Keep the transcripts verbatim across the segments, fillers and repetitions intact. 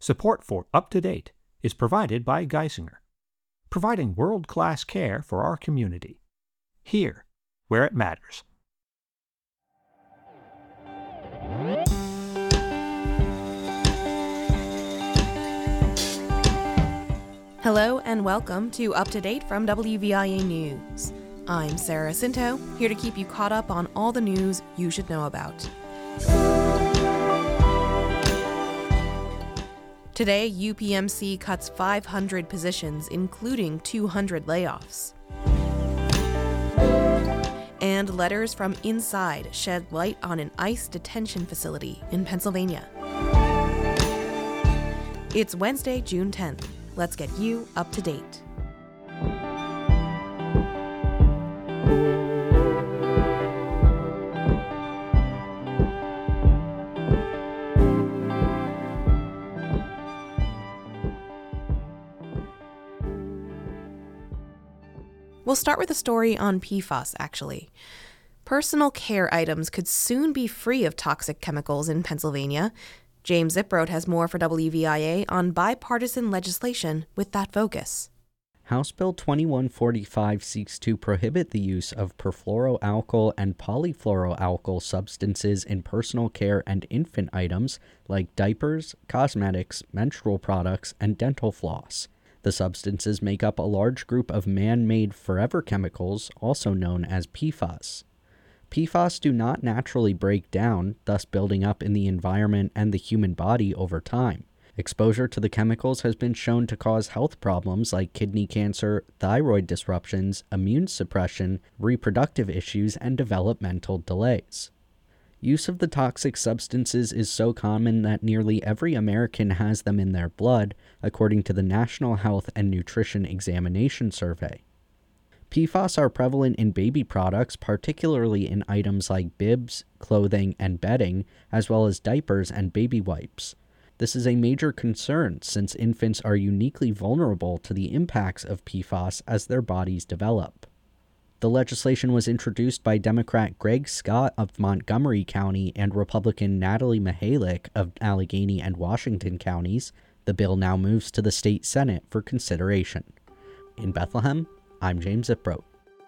Support for Up to Date is provided by Geisinger, providing world-class care for our community, here where it matters. Hello and welcome to Up to Date from W V I A News. I'm Sarah Cinto, here to keep you caught up on all the news you should know about. Today, U P M C cuts five hundred positions, including two hundred layoffs. And letters from inside shed light on an ICE detention facility in Pennsylvania. It's Wednesday, June tenth. Let's get you up to date. We'll start with a story on P FAS, actually. Personal care items could soon be free of toxic chemicals in Pennsylvania. James Ziproth has more for W V I A on bipartisan legislation with that focus. House Bill twenty-one forty-five seeks to prohibit the use of perfluoroalkyl and polyfluoroalkyl substances in personal care and infant items like diapers, cosmetics, menstrual products, and dental floss. The substances make up a large group of man-made forever chemicals, also known as P FAS. P FAS do not naturally break down, thus building up in the environment and the human body over time. Exposure to the chemicals has been shown to cause health problems like kidney cancer, thyroid disruptions, immune suppression, reproductive issues, and developmental delays. Use of the toxic substances is so common that nearly every American has them in their blood, according to the National Health and Nutrition Examination Survey. P FAS are prevalent in baby products, particularly in items like bibs, clothing, and bedding, as well as diapers and baby wipes. This is a major concern since infants are uniquely vulnerable to the impacts of P FAS as their bodies develop. The legislation was introduced by Democrat Greg Scott of Montgomery County and Republican Natalie Mihalik of Allegheny and Washington counties. The bill now moves to the state Senate for consideration. In Bethlehem, I'm James Ziproth.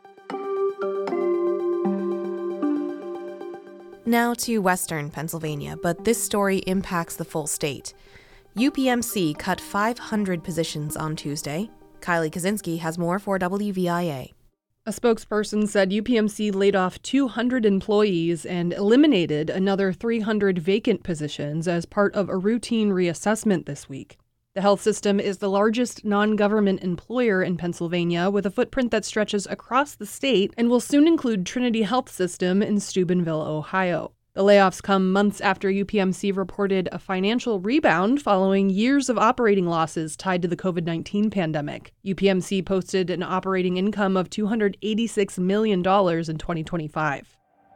Now to western Pennsylvania, but this story impacts the full state. U P M C cut five hundred positions on Tuesday. Kylie Kaczynski has more for W V I A. A spokesperson said U P M C laid off two hundred employees and eliminated another three hundred vacant positions as part of a routine reassessment this week. The health system is the largest non-government employer in Pennsylvania with a footprint that stretches across the state and will soon include Trinity Health System in Steubenville, Ohio. The layoffs come months after U P M C reported a financial rebound following years of operating losses tied to the covid nineteen pandemic. U P M C posted an operating income of two hundred eighty-six million dollars in twenty twenty-five.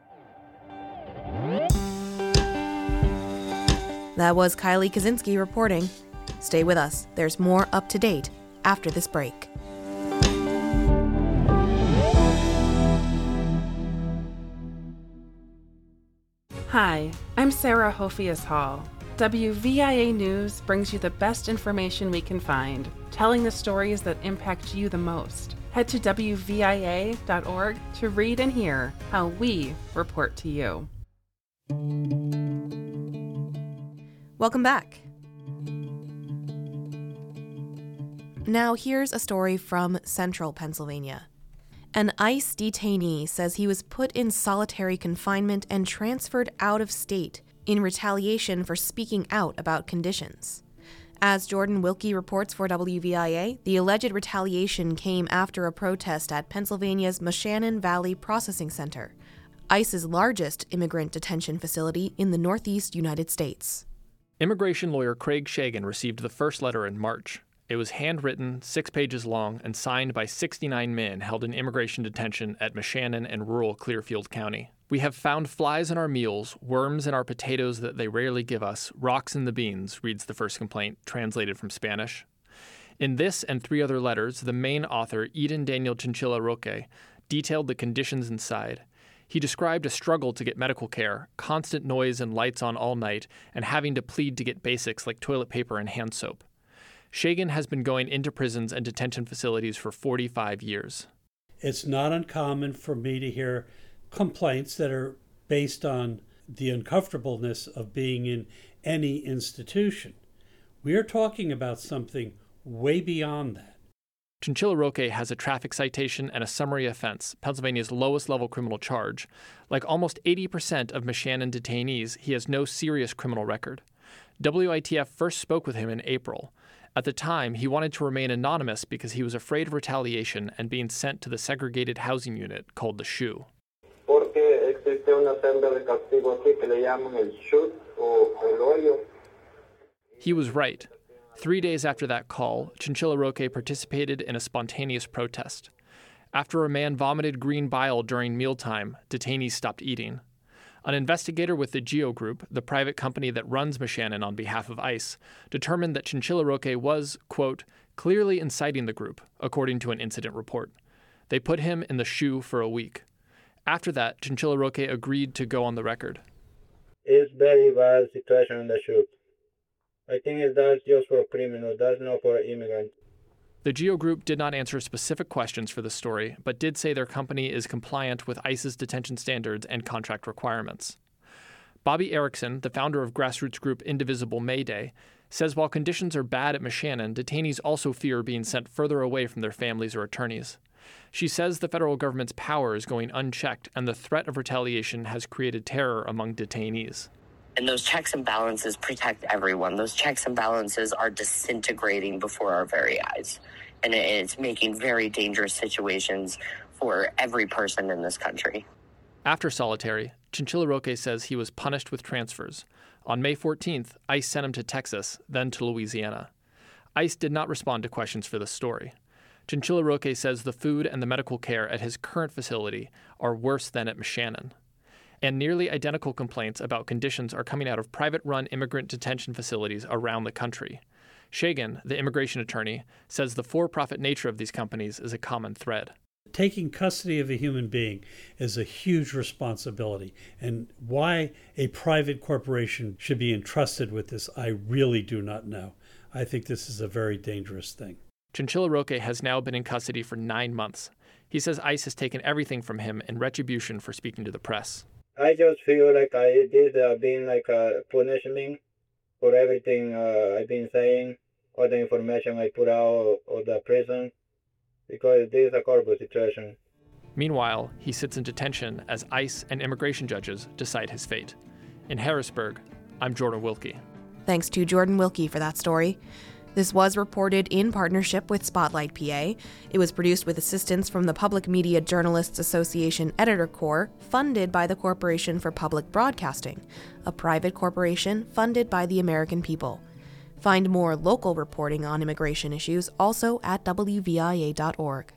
That was Kylie Kaczynski reporting. Stay with us. There's more up to date after this break. Hi, I'm Sarah Hofias Hall. W V I A News brings you the best information we can find, telling the stories that impact you the most. Head to W V I A dot org to read and hear how we report to you. Welcome back. Now here's a story from central Pennsylvania. An ICE detainee says he was put in solitary confinement and transferred out of state in retaliation for speaking out about conditions. As Jordan Wilkie reports for W V I A, the alleged retaliation came after a protest at Pennsylvania's Moshannon Valley Processing Center, ICE's largest immigrant detention facility in the Northeast United States. Immigration lawyer Craig Shagan received the first letter in March. It was handwritten, six pages long, and signed by sixty-nine men held in immigration detention at Moshannon and rural Clearfield County. We have found flies in our meals, worms in our potatoes that they rarely give us, rocks in the beans, reads the first complaint, translated from Spanish. In this and three other letters, the main author, Eden Daniel Chinchilla Roque, detailed the conditions inside. He described a struggle to get medical care, constant noise and lights on all night, and having to plead to get basics like toilet paper and hand soap. Shagan has been going into prisons and detention facilities for forty-five years. It's not uncommon for me to hear complaints that are based on the uncomfortableness of being in any institution. We are talking about something way beyond that. Chinchilla Roque has a traffic citation and a summary offense, Pennsylvania's lowest level criminal charge. Like almost eighty percent of Moshannon detainees, he has no serious criminal record. W I T F first spoke with him in April. At the time, he wanted to remain anonymous because he was afraid of retaliation and being sent to the segregated housing unit called the S H U. He was right. Three days after that call, Chinchilla Roque participated in a spontaneous protest. After a man vomited green bile during mealtime, detainees stopped eating. An investigator with the Geo Group, the private company that runs Moshannon on behalf of ICE, determined that Chinchilla Roque was, quote, clearly inciting the group, according to an incident report. They put him in the S H U for a week. After that, Chinchilla Roque agreed to go on the record. It's very bad situation in the S H U. I think it's that's just for criminals, that's not for immigrants. The Geo Group did not answer specific questions for the story, but did say their company is compliant with ICE's detention standards and contract requirements. Bobby Erickson, the founder of grassroots group Indivisible Mayday, says while conditions are bad at Moshannon, detainees also fear being sent further away from their families or attorneys. She says the federal government's power is going unchecked, and the threat of retaliation has created terror among detainees. And those checks and balances protect everyone. Those checks and balances are disintegrating before our very eyes. And it's making very dangerous situations for every person in this country. After solitary, Chinchilla Roque says he was punished with transfers. On May fourteenth, ICE sent him to Texas, then to Louisiana. ICE did not respond to questions for the story. Chinchilla Roque says the food and the medical care at his current facility are worse than at Moshannon. And nearly identical complaints about conditions are coming out of private-run immigrant detention facilities around the country. Shagan, the immigration attorney, says the for-profit nature of these companies is a common thread. Taking custody of a human being is a huge responsibility, and why a private corporation should be entrusted with this, I really do not know. I think this is a very dangerous thing. Chinchilla Roque has now been in custody for nine months. He says ICE has taken everything from him in retribution for speaking to the press. I just feel like I did uh, being like a punishment for everything uh, I've been saying, all the information I put out of the prison, because this is a horrible situation. Meanwhile, he sits in detention as ICE and immigration judges decide his fate. In Harrisburg, I'm Jordan Wilkie. Thanks to Jordan Wilkie for that story. This was reported in partnership with Spotlight P A. It was produced with assistance from the Public Media Journalists Association Editor Corps, funded by the Corporation for Public Broadcasting, a private corporation funded by the American people. Find more local reporting on immigration issues also at W V I A dot org.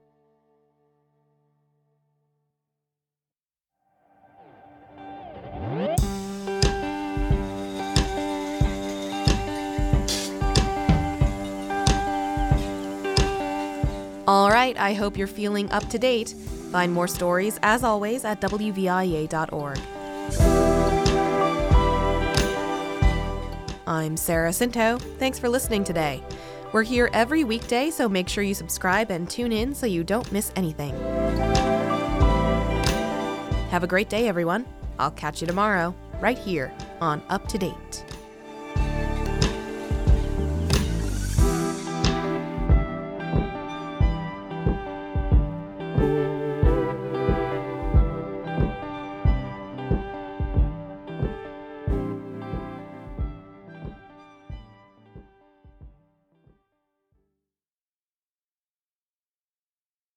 All right, I hope you're feeling up to date. Find more stories, as always, at W V I A dot org. I'm Sarah Cinto. Thanks for listening today. We're here every weekday, so make sure you subscribe and tune in so you don't miss anything. Have a great day, everyone. I'll catch you tomorrow, right here on Up to Date.